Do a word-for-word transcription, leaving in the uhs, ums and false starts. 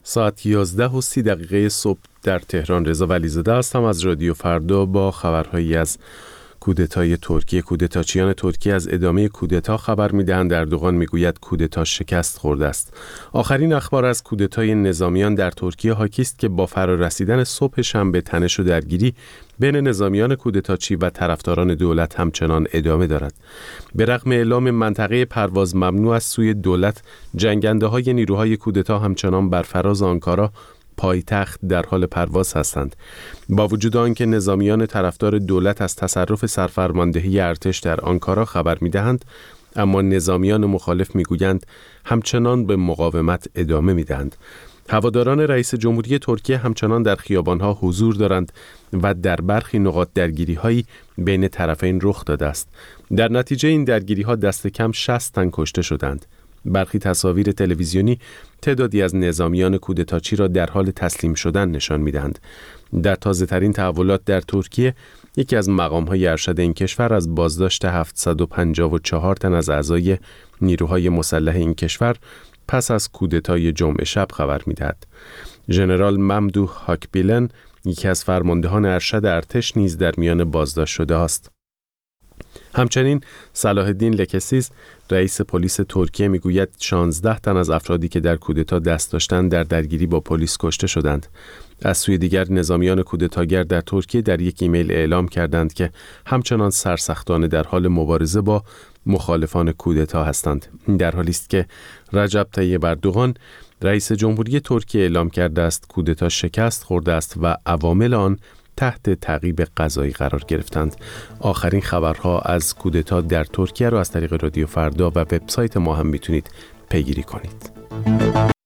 ساعت یازده و سی دقیقه صبح در تهران. رضا ولیزاده هستم از رادیو فردا با خبرهایی از کودتای ترکیه. کودتاچیان ترکیه از ادامه کودتا خبر می‌دهند. اردوغان میگوید کودتا شکست خورده است. آخرین اخبار از کودتای نظامیان در ترکیه حاکی است که با فرارسیدن صبح شنبه تنش و درگیری بین نظامیان کودتاچی و طرفداران دولت همچنان ادامه دارد. به رغم اعلام منطقه پرواز ممنوع از سوی دولت، جنگنده‌های نیروهای کودتا همچنان بر فراز آنکارا پایتخت در حال پرواز هستند. با وجود آنکه نظامیان طرفدار دولت از تصرف سرفرماندهی ارتش در آنکارا خبر می‌دهند، اما نظامیان مخالف می‌گویند همچنان به مقاومت ادامه می‌دهند. هواداران رئیس جمهوری ترکیه همچنان در خیابان‌ها حضور دارند و در برخی نقاط درگیری‌هایی بین طرفین رخ داده است. در نتیجه این درگیری‌ها دست کم شصت تن کشته شدند. برخی تصاویر تلویزیونی تعدادی از نظامیان کودتاچی را در حال تسلیم شدن نشان می‌دهند. در تازه‌ترین تحولات در ترکیه، یکی از مقام‌های ارشد این کشور از بازداشت هفتصد و پنجاه و چهار تن از اعضای نیروهای مسلح این کشور پس از کودتای جمعه شب خبر می‌دهد. ژنرال ممدوح هاکبیلن، یکی از فرماندهان ارشد ارتش، نیز در میان بازداشت شده است. همچنین صلاح الدین لکسیز، رئیس پلیس ترکیه، میگوید شانزده تن از افرادی که در کودتا دست داشتند در درگیری با پلیس کشته شدند. از سوی دیگر نظامیان کودتاگر در ترکیه در یک ایمیل اعلام کردند که همچنان سرسختانه در حال مبارزه با مخالفان کودتا هستند. در حالی است که رجب طیب اردوغان، رئیس جمهوری ترکیه، اعلام کرده است کودتا شکست خورده است و عوامل آن تحت تعقیب قضایی قرار گرفتند. آخرین خبرها از کودتا در ترکیه را از طریق رادیو فردا و وبسایت ما هم میتونید پیگیری کنید.